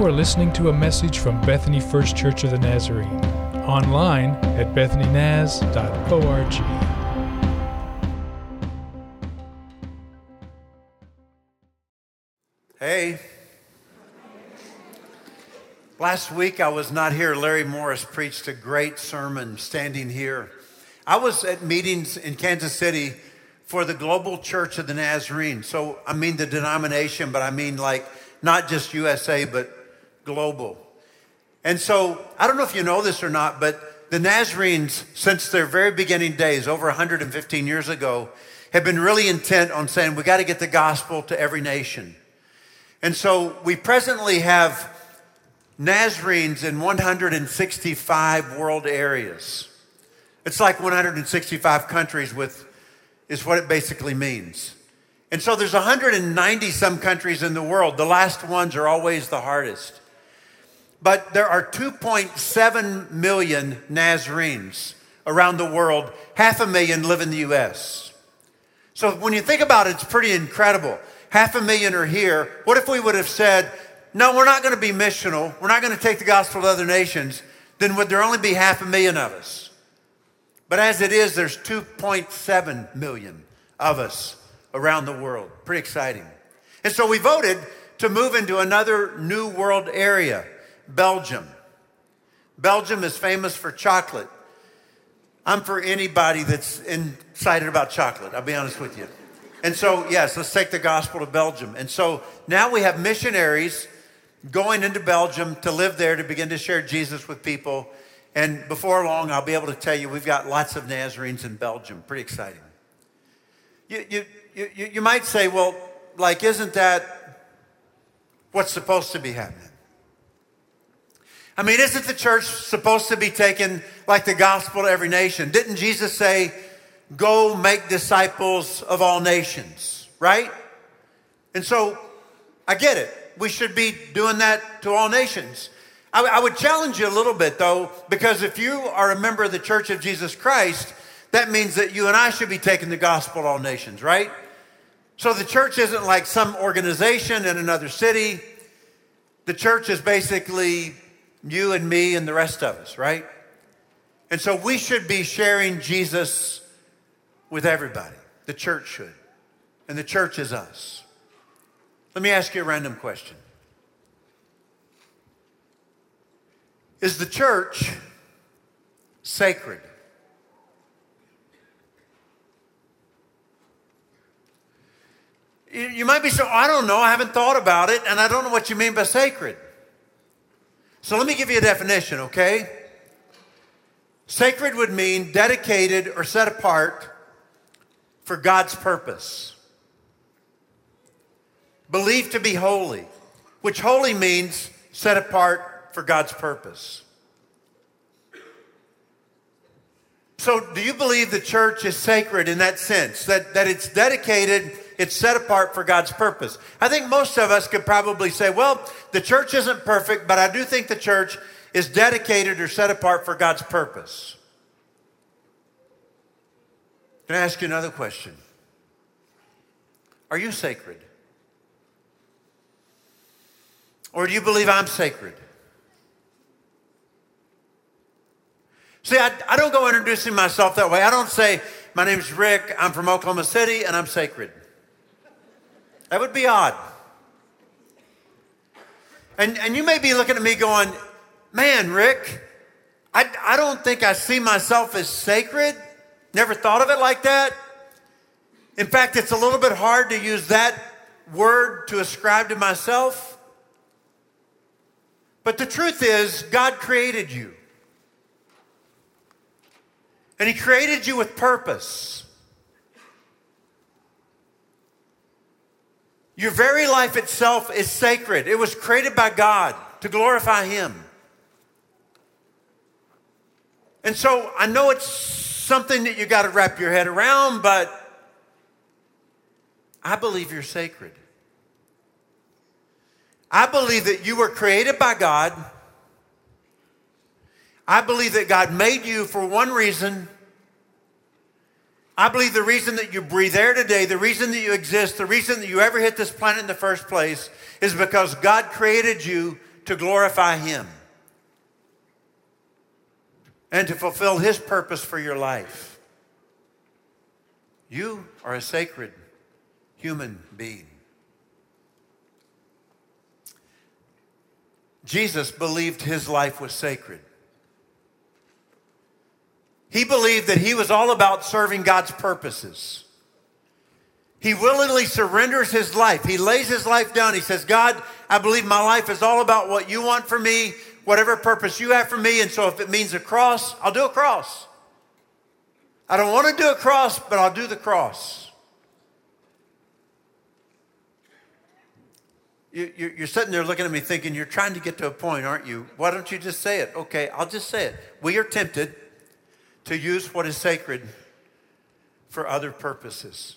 You are listening to a message from Bethany First Church of the Nazarene, online at bethanynaz.org. Hey. Last week I was not here. Larry Morris preached a great sermon standing here. I was at meetings in Kansas City for the Global Church of the Nazarene. So I mean the denomination, but I mean like not just USA, but global. And so I don't know if you know this or not, but the Nazarenes, since their very beginning days, over 115 years ago, have been really intent on saying we got to get the gospel to every nation. And so we presently have Nazarenes in 165 world areas. It's like 165 countries is what it basically means. And so there's 190 some countries in the world. The last ones are always the hardest. But there are 2.7 million Nazarenes around the world. 500,000 live in the U.S. So when you think about it, it's pretty incredible. 500,000 are here. What if we would have said, no, we're not going to be missional. We're not going to take the gospel to other nations. Then would there only be 500,000 of us? But as it is, there's 2.7 million of us around the world. Pretty exciting. And so we voted to move into another new world area, Belgium. Belgium is famous for chocolate. I'm for anybody that's excited about chocolate, I'll be honest with you. And so, yes, let's take the gospel to Belgium. And so now we have missionaries going into Belgium to live there to begin to share Jesus with people. And before long, I'll be able to tell you we've got lots of Nazarenes in Belgium. Pretty exciting. You might say, well, like, isn't that what's supposed to be happening? I mean, isn't the church supposed to be taking, like, the gospel to every nation? Didn't Jesus say, go make disciples of all nations, right? And so I get it. We should be doing that to all nations. I would challenge you a little bit, though, because if you are a member of the Church of Jesus Christ, that means that you and I should be taking the gospel to all nations, right? So the church isn't like some organization in another city. The church is basically you and me and the rest of us, right? And so we should be sharing Jesus with everybody. The church should. And the church is us. Let me ask you a random question. Is the church sacred? You might be saying, I don't know, I haven't thought about it, and I don't know what you mean by sacred. So let me give you a definition, okay? Sacred would mean dedicated or set apart for God's purpose. Believed to be holy, which holy means set apart for God's purpose. So do you believe the church is sacred in that sense, that it's dedicated, it's set apart for God's purpose? I think most of us could probably say, well, the church isn't perfect, but I do think the church is dedicated or set apart for God's purpose. Can I ask you another question? Are you sacred? Or do you believe I'm sacred? See, I don't go introducing myself that way. I don't say, my name's Rick, I'm from Oklahoma City, and I'm sacred. That would be odd. And you may be looking at me going, man, Rick, I don't think I see myself as sacred. Never thought of it like that. In fact, it's a little bit hard to use that word to ascribe to myself. But the truth is, God created you. And He created you with purpose. Your very life itself is sacred. It was created by God to glorify Him. And so I know it's something that you got to wrap your head around, but I believe you're sacred. I believe that you were created by God. I believe that God made you for one reason. I believe the reason that you breathe air today, the reason that you exist, the reason that you ever hit this planet in the first place is because God created you to glorify him and to fulfill his purpose for your life. You are a sacred human being. Jesus believed his life was sacred. He believed that he was all about serving God's purposes. He willingly surrenders his life. He lays his life down. He says, God, I believe my life is all about what you want for me, whatever purpose you have for me. And so if it means a cross, I'll do a cross. I don't want to do a cross, but I'll do the cross. You're sitting there looking at me thinking, you're trying to get to a point, aren't you? Why don't you just say it? Okay, I'll just say it. We are tempted to use what is sacred for other purposes.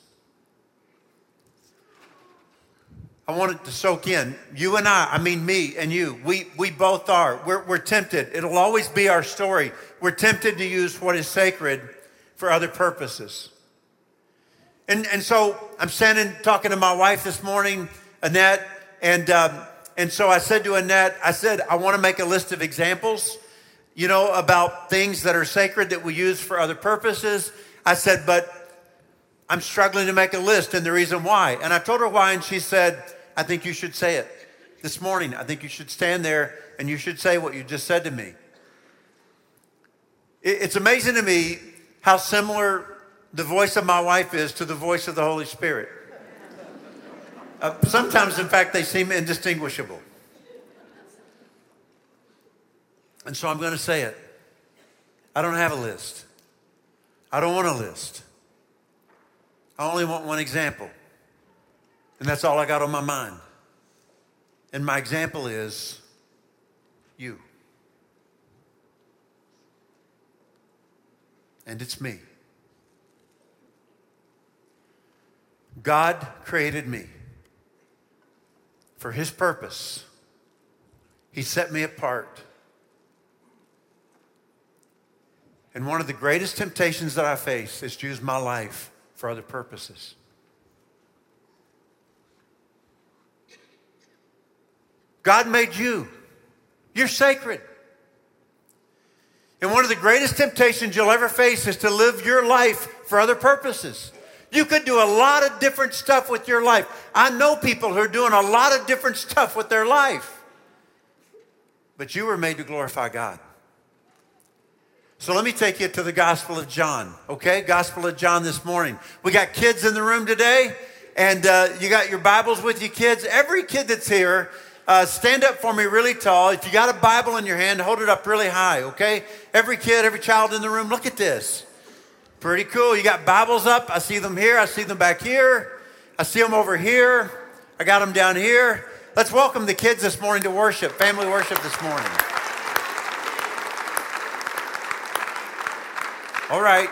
I want it to soak in. You and I mean me and you, we both are. We're tempted. It'll always be our story. We're tempted to use what is sacred for other purposes. And so I'm standing talking to my wife this morning, Annette, and so I said to Annette, I want to make a list of examples, about things that are sacred that we use for other purposes. I said, but I'm struggling to make a list, and the reason why. And I told her why, and she said, I think you should say it this morning. I think you should stand there and you should say what you just said to me. It's amazing to me how similar the voice of my wife is to the voice of the Holy Spirit. Sometimes, in fact, they seem indistinguishable. And so I'm going to say it. I don't have a list. I don't want a list. I only want one example. And that's all I got on my mind. And my example is you. And it's me. God created me for his purpose. He set me apart. And one of the greatest temptations that I face is to use my life for other purposes. God made you. You're sacred. And one of the greatest temptations you'll ever face is to live your life for other purposes. You could do a lot of different stuff with your life. I know people who are doing a lot of different stuff with their life. But you were made to glorify God. So let me take you to the Gospel of John, okay? Gospel of John this morning. We got kids in the room today, and you got your Bibles with you, kids. Every kid that's here, stand up for me really tall. If you got a Bible in your hand, hold it up really high, okay? Every kid, every child in the room, look at this. Pretty cool. You got Bibles up. I see them here. I see them back here. I see them over here. I got them down here. Let's welcome the kids this morning to worship, family worship this morning. All right.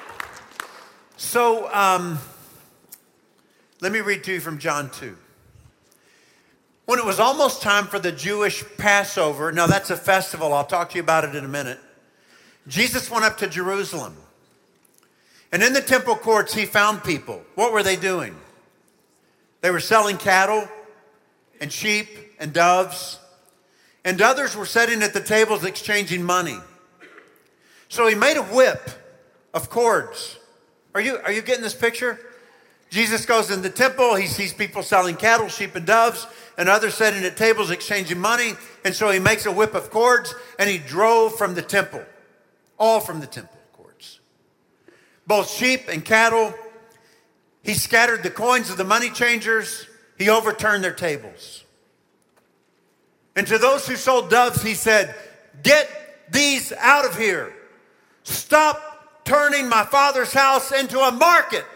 So let me read to you from John 2. When it was almost time for the Jewish Passover, now that's a festival, I'll talk to you about it in a minute, Jesus went up to Jerusalem. And in the temple courts, he found people. What were they doing? They were selling cattle and sheep and doves. And others were sitting at the tables exchanging money. So he made a whip of cords. Are you getting this picture? Jesus goes in the temple. He sees people selling cattle, sheep, and doves, and others sitting at tables exchanging money. And so he makes a whip of cords, and he drove from the temple, all from the temple cords. Both sheep and cattle. He scattered the coins of the money changers. He overturned their tables. And to those who sold doves, he said, "Get these out of here. Stop turning my Father's house into a market."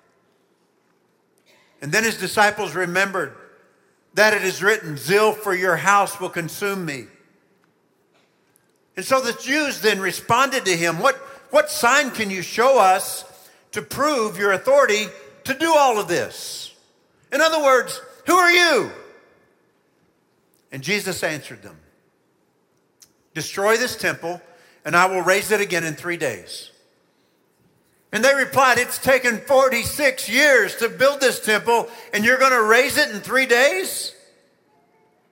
And then his disciples remembered that it is written, "Zeal for your house will consume me." And so the Jews then responded to him, what sign can you show us to prove your authority to do all of this? In other words, who are you? And Jesus answered them, "Destroy this temple, and I will raise it again in 3 days." And they replied, "It's taken 46 years to build this temple, and you're going to raise it in 3 days?"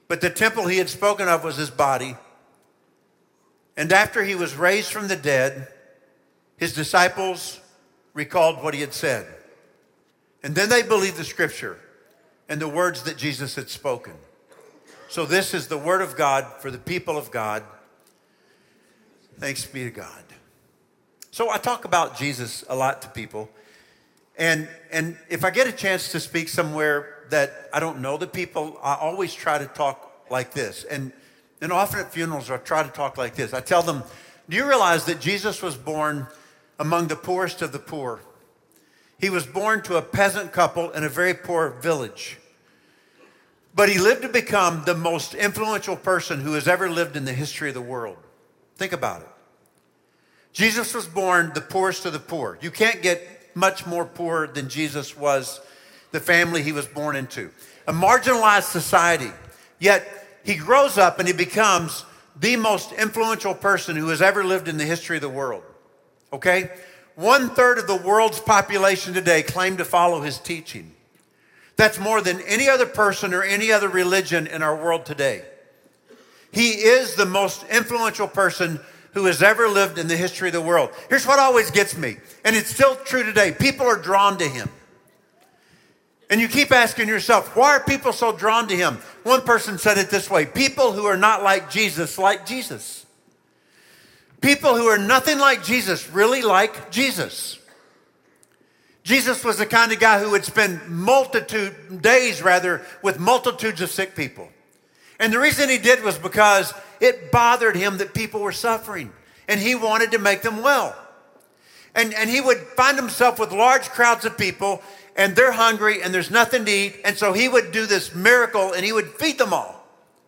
but the temple he had spoken of was his body. And after he was raised from the dead, his disciples recalled what he had said. And then they believed the scripture and the words that Jesus had spoken. So this is the word of God for the people of God. Thanks be to God. So I talk about Jesus a lot to people. And if I get a chance to speak somewhere that I don't know the people, I always try to talk like this. And often at funerals, I try to talk like this. I tell them, do you realize that Jesus was born among the poorest of the poor? He was born to a peasant couple in a very poor village. But he lived to become the most influential person who has ever lived in the history of the world. Think about it. Jesus was born the poorest of the poor. You can't get much more poor than Jesus was, the family he was born into. A marginalized society. Yet he grows up and he becomes the most influential person who has ever lived in the history of the world. Okay? 1/3 of the world's population today claim to follow his teaching. That's more than any other person or any other religion in our world today. He is the most influential person who has ever lived in the history of the world. Here's what always gets me, and it's still true today. People are drawn to him. And you keep asking yourself, why are people so drawn to him? One person said it this way: people who are not like Jesus like Jesus. People who are nothing like Jesus really like Jesus. Jesus was the kind of guy who would spend days with multitudes of sick people. And the reason he did was because it bothered him that people were suffering, and he wanted to make them well. And he would find himself with large crowds of people, and they're hungry, and there's nothing to eat, and so he would do this miracle, and he would feed them all.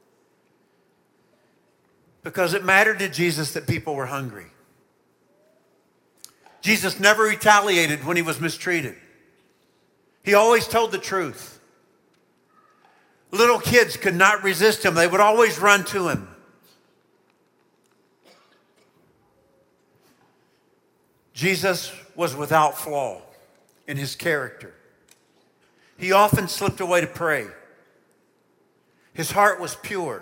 Because it mattered to Jesus that people were hungry. Jesus never retaliated when he was mistreated. He always told the truth. Little kids could not resist him. They would always run to him. Jesus was without flaw in his character. He often slipped away to pray. His heart was pure.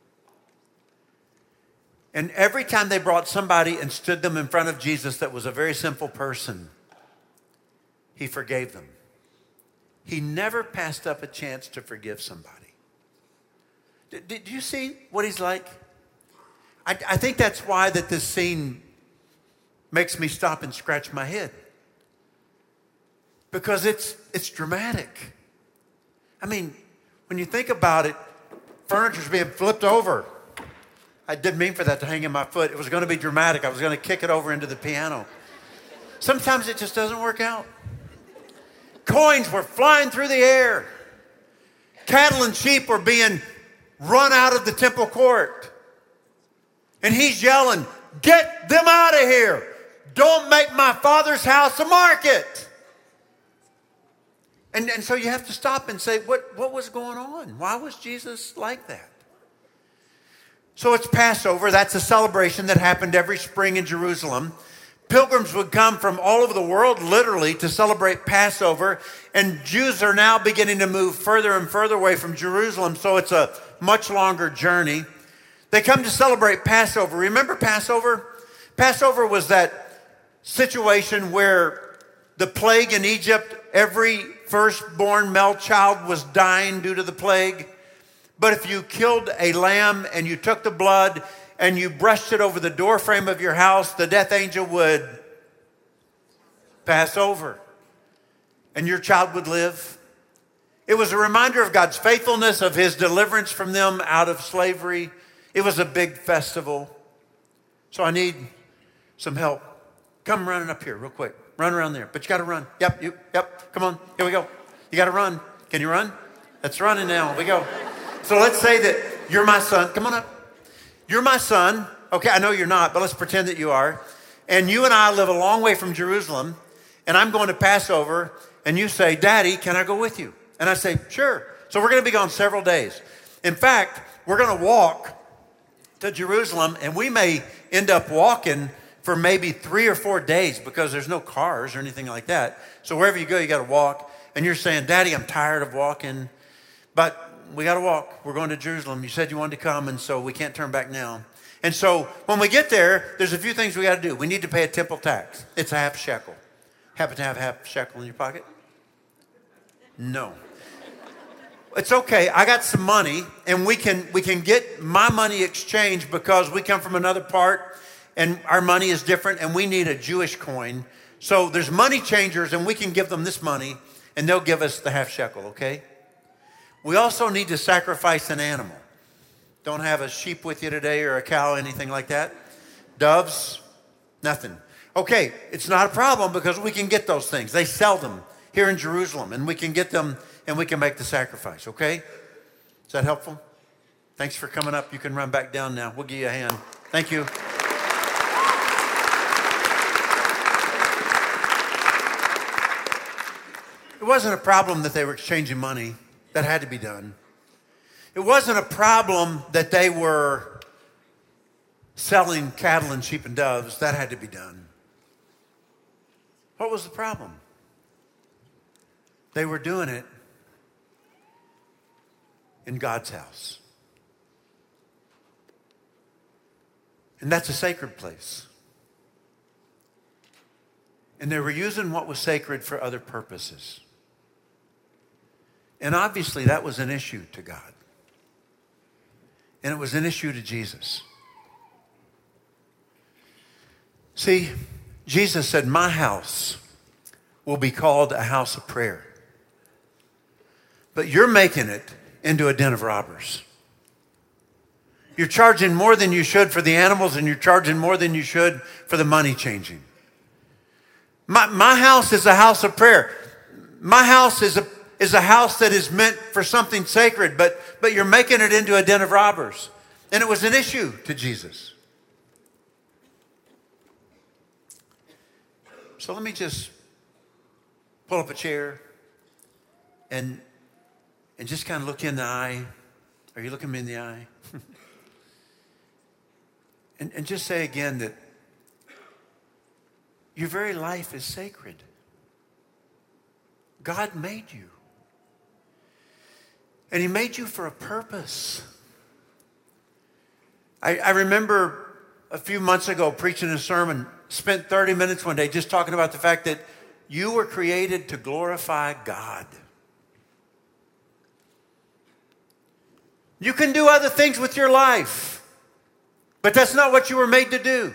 And every time they brought somebody and stood them in front of Jesus that was a very simple person, he forgave them. He never passed up a chance to forgive somebody. Did you see what he's like? I think that's why that this scene makes me stop and scratch my head. Because it's dramatic. I mean, when you think about it, furniture's being flipped over. I didn't mean for that to hang in my foot. It was going to be dramatic. I was going to kick it over into the piano. Sometimes it just doesn't work out. Coins were flying through the air. Cattle and sheep were being run out of the temple court. And he's yelling, "Get them out of here. Don't make my Father's house a market." And so you have to stop and say, what was going on? Why was Jesus like that? So it's Passover. That's a celebration that happened every spring in Jerusalem. Pilgrims would come from all over the world, literally, to celebrate Passover. And Jews are now beginning to move further and further away from Jerusalem, so it's a much longer journey. They come to celebrate Passover. Remember Passover? Passover was that situation where the plague in Egypt, every firstborn male child was dying due to the plague. But if you killed a lamb and you took the blood and you brushed it over the doorframe of your house, the death angel would pass over and your child would live. It was a reminder of God's faithfulness, of his deliverance from them out of slavery. It was a big festival. So I need some help. Come running up here real quick. Run around there, but you got to run. Yep. Come on, here we go. You got to run. Can you run? That's running now. We go. So let's say that you're my son. Come on up. You're my son. Okay, I know you're not, but let's pretend that you are. And you and I live a long way from Jerusalem, and I'm going to Passover, and you say, "Daddy, can I go with you?" And I say, "Sure." So we're going to be gone several days. In fact, we're going to walk to Jerusalem, and we may end up walking for maybe 3 or 4 days because there's no cars or anything like that. So wherever you go, you got to walk. And you're saying, "Daddy, I'm tired of walking." But we got to walk. We're going to Jerusalem. You said you wanted to come, and so we can't turn back now. And so when we get there, there's a few things we got to do. We need to pay a temple tax. It's a half shekel. Happen to have half shekel in your pocket? No. It's okay. I got some money, and we can get my money exchanged because we come from another part, and our money is different, and we need a Jewish coin. So there's money changers, and we can give them this money, and they'll give us the half shekel, okay? We also need to sacrifice an animal. Don't have a sheep with you today or a cow, anything like that. Doves, nothing. Okay, it's not a problem because we can get those things. They sell them here in Jerusalem, and we can get them and we can make the sacrifice, okay? Is that helpful? Thanks for coming up. You can run back down now. We'll give you a hand. Thank you. It wasn't a problem that they were exchanging money. That had to be done. It wasn't a problem that they were selling cattle and sheep and doves. That had to be done. What was the problem? They were doing it in God's house. And that's a sacred place. And they were using what was sacred for other purposes. And obviously that was an issue to God. And it was an issue to Jesus. See, Jesus said, my house will be called a house of prayer. But you're making it into a den of robbers. You're charging more than you should for the animals, and you're charging more than you should for the money changing. My house is a house of prayer. My house is a house that is meant for something sacred, but you're making it into a den of robbers. And it was an issue to Jesus. So let me just pull up a chair and just kind of look you in the eye. Are you looking me in the eye? and just say again that your very life is sacred. God made you. And he made you for a purpose. I remember a few months ago preaching a sermon, spent 30 minutes one day just talking about the fact that you were created to glorify God. You can do other things with your life, but that's not what you were made to do.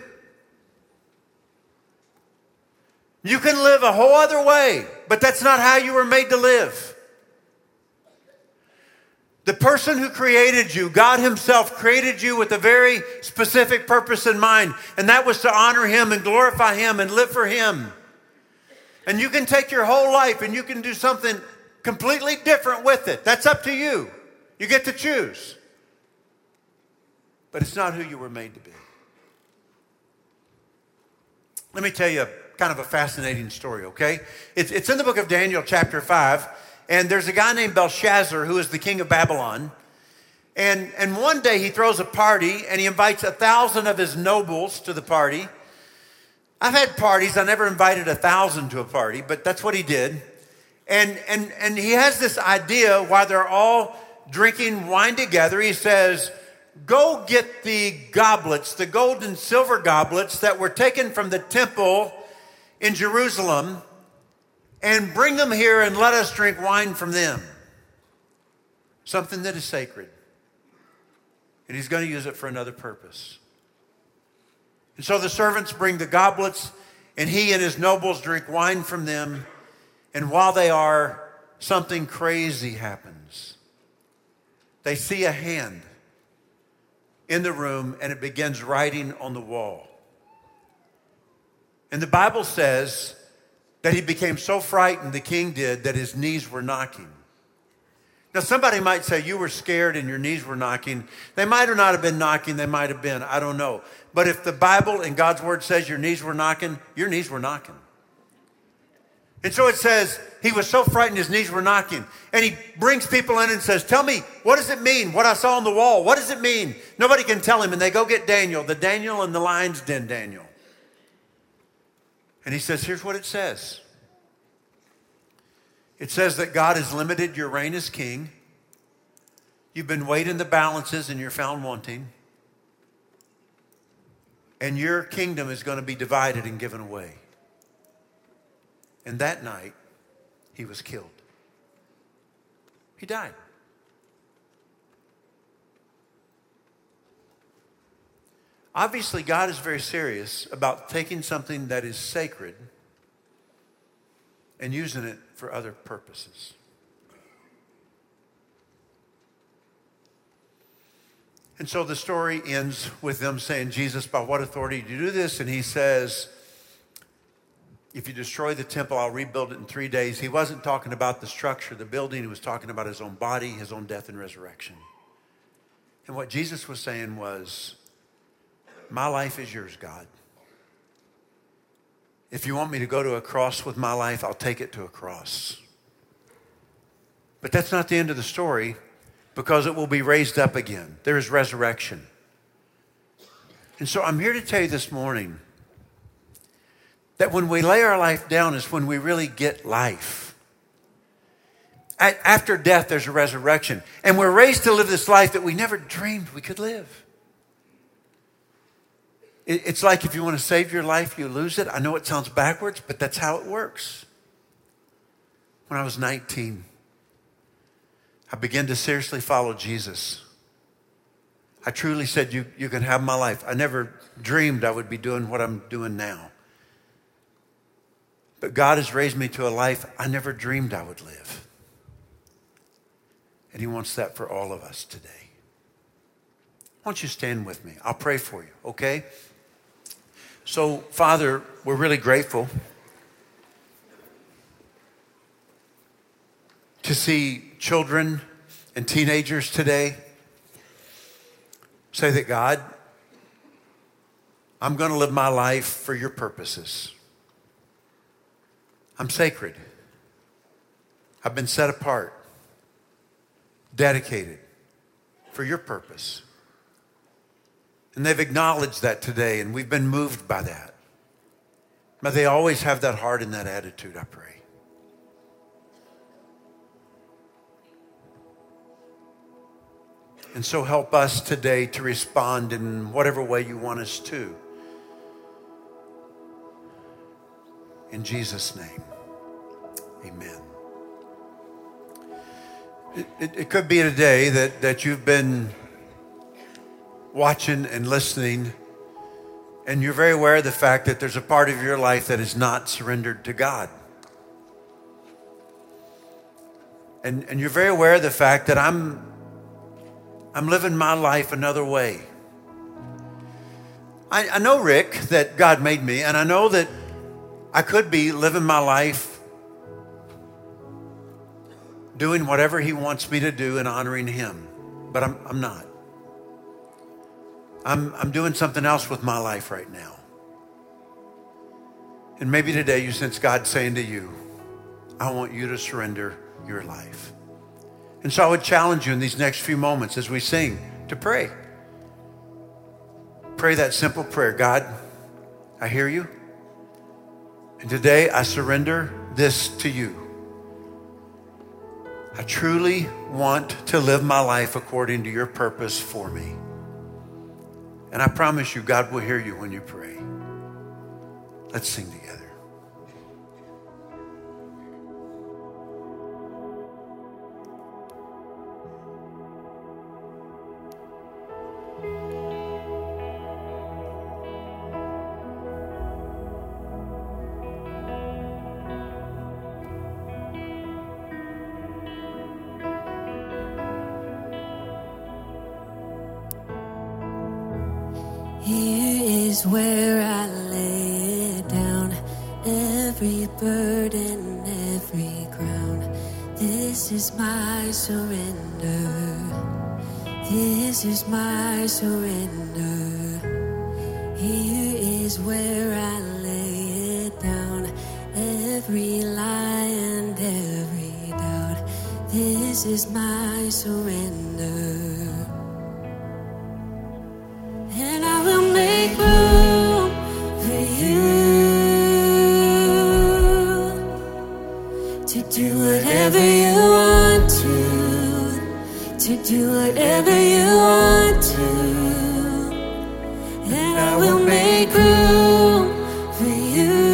You can live a whole other way, but that's not how you were made to live. The person who created you, God himself, created you with a very specific purpose in mind, and that was to honor him and glorify him and live for him. And you can take your whole life and you can do something completely different with it. That's up to you. You get to choose. But it's not who you were made to be. Let me tell you kind of a fascinating story, okay? It's in the book of Daniel, chapter 5. And there's a guy named Belshazzar who is the king of Babylon. And one day he throws a party and he invites 1,000 of his nobles to the party. I've had parties. I never invited 1,000 to a party, but that's what he did. And he has this idea while they're all drinking wine together. He says, go get the goblets, the gold and silver goblets that were taken from the temple in Jerusalem, and bring them here and let us drink wine from them. Something that is sacred. And he's going to use it for another purpose. And so the servants bring the goblets, and he and his nobles drink wine from them. And while they are, something crazy happens. They see a hand in the room, and it begins writing on the wall. And the Bible says that he became so frightened, the king did, that his knees were knocking. Now, somebody might say you were scared and your knees were knocking. They might or not have been knocking. They might have been. I don't know. But if the Bible and God's word says your knees were knocking, your knees were knocking. And so it says he was so frightened his knees were knocking. And he brings people in and says, tell me, what does it mean? What I saw on the wall, what does it mean? Nobody can tell him. And they go get Daniel, the Daniel in the lion's den Daniel. And he says, here's what it says. It says that God has limited your reign as king You've been weighed in the balances and you're found wanting. And your kingdom is going to be divided and given away. And that night, he was killed. He died. Obviously, God is very serious about taking something that is sacred and using it for other purposes. And so the story ends with them saying, Jesus, by what authority do you do this? And he says, if you destroy the temple, I'll rebuild it in 3 days. He wasn't talking about the structure, the building. He was talking about his own body, his own death and resurrection. And what Jesus was saying was, my life is yours, God. If you want me to go to a cross with my life, I'll take it to a cross. But that's not the end of the story, because it will be raised up again. There is resurrection. And so I'm here to tell you this morning that when we lay our life down is when we really get life. After death, there's a resurrection. And we're raised to live this life that we never dreamed we could live. It's like if you want to save your life, you lose it. I know it sounds backwards, but that's how it works. When I was 19, I began to seriously follow Jesus. I truly said, you can have my life. I never dreamed I would be doing what I'm doing now. But God has raised me to a life I never dreamed I would live. And he wants that for all of us today. Why don't you stand with me? I'll pray for you, okay? So, Father, we're really grateful to see children and teenagers today say that, God, I'm going to live my life for your purposes. I'm sacred. I've been set apart, dedicated for your purpose. And they've acknowledged that today, and we've been moved by that. But they always have that heart and that attitude, I pray. And so help us today to respond in whatever way you want us to. In Jesus' name, amen. It could be today that you've been watching and listening, and you're very aware of the fact that there's a part of your life that is not surrendered to God. And you're very aware of the fact that I'm living my life another way. I know, Rick, that God made me, and I know that I could be living my life doing whatever he wants me to do and honoring him, but I'm not. I'm doing something else with my life right now. And maybe today you sense God saying to you, I want you to surrender your life. And so I would challenge you in these next few moments as we sing to pray. Pray that simple prayer. God, I hear you. And today I surrender this to you. I truly want to live my life according to your purpose for me. And I promise you, God will hear you when you pray. Let's sing together. Here is where I lay it down, every burden, every ground. This is my surrender. This is my surrender. Here is where I lay it down, every lie and every doubt. This is my surrender. And I will make room for you to do whatever you want to do do whatever you want to, and I will make room for you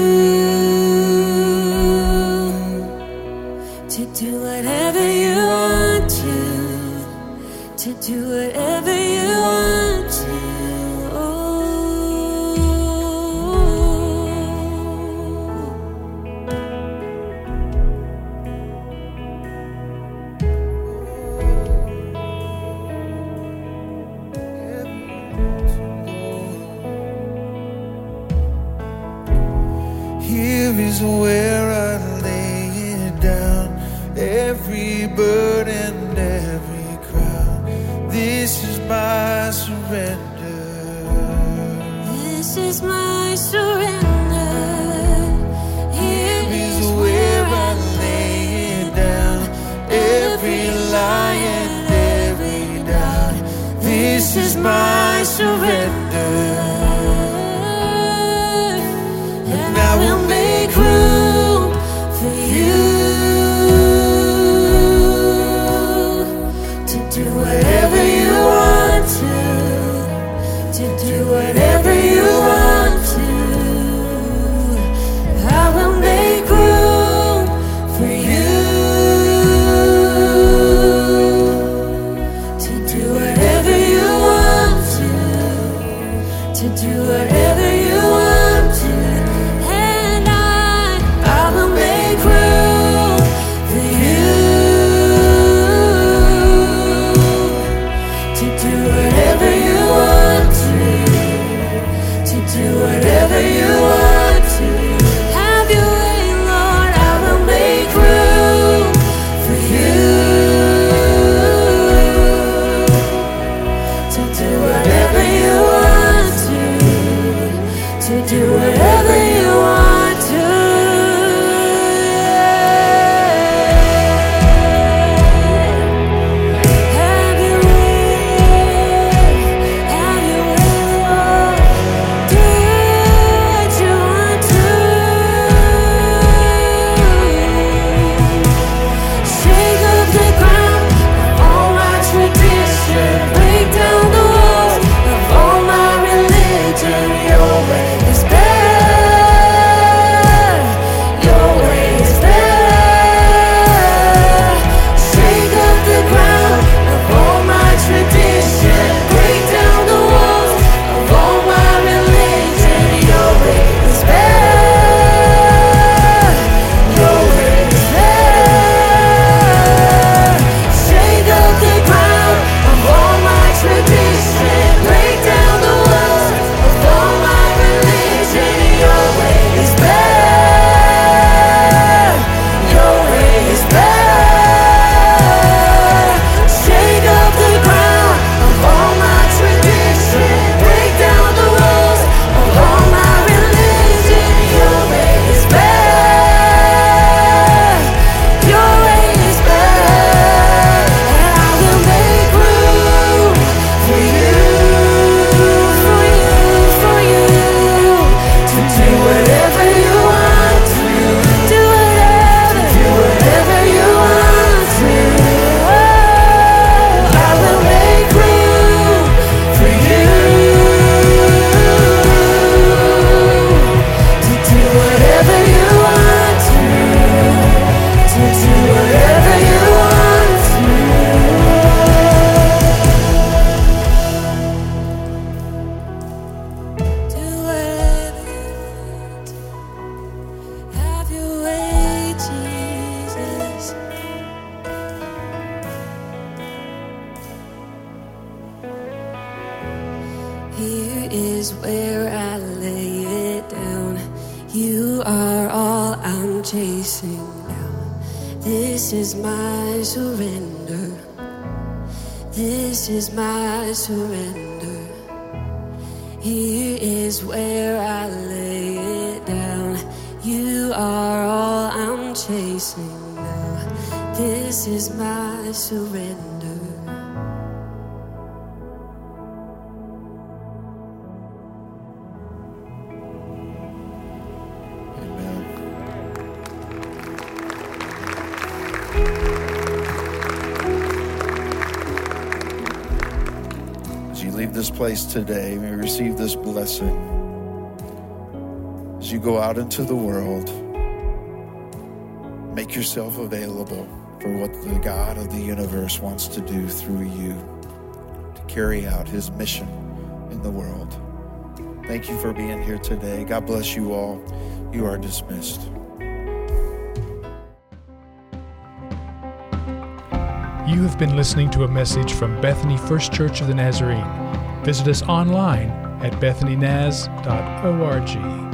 to do whatever you want to do whatever you want to. Here is where I lay it down, every burden, every crown. This is my surrender. This is my surrender. Here is where I lay it down, every lie and every doubt. This is my surrender. I will make room for you to do whatever you want to do whatever you want to. I will make room for you to do whatever you want to do whatever you want to. Whatever you want to, have your way, Lord. I will make room for you to do whatever you want to do whatever you want to. Have your way, Lord. Do what you want to. Shake up the ground of all my tradition, break down the walls of all my religion. Your way is better. Your way is better. Shake up the ground of all my tradition, break down the walls of all my religion. Your way is better. Your way is better. Shake up the ground of all my tradition, break down the walls of all my religion. Your way is better. Your way is better. Shake up the ground of all my tradition, break down the walls of all my religion. Your way is better. Your way is better. And I will make room for you, for you, for you to do whatever you want to, do whatever you want to. I will make room for you to do whatever you want to do whatever you want to. Do whatever you want to. Have your way, Jesus. Here is where I lay it down. You are all I'm chasing down. This is my surrender. This is my surrender. Here is where I lay it down. You are all I'm chasing now. This is my surrender. leave this place today, may receive this blessing. As you go out into the world, make yourself available for what the God of the universe wants to do through you to carry out his mission in the world. Thank you for being here today. God bless you all. You are dismissed. You have been listening to a message from Bethany First Church of the Nazarene. Visit us online at bethanynaz.org.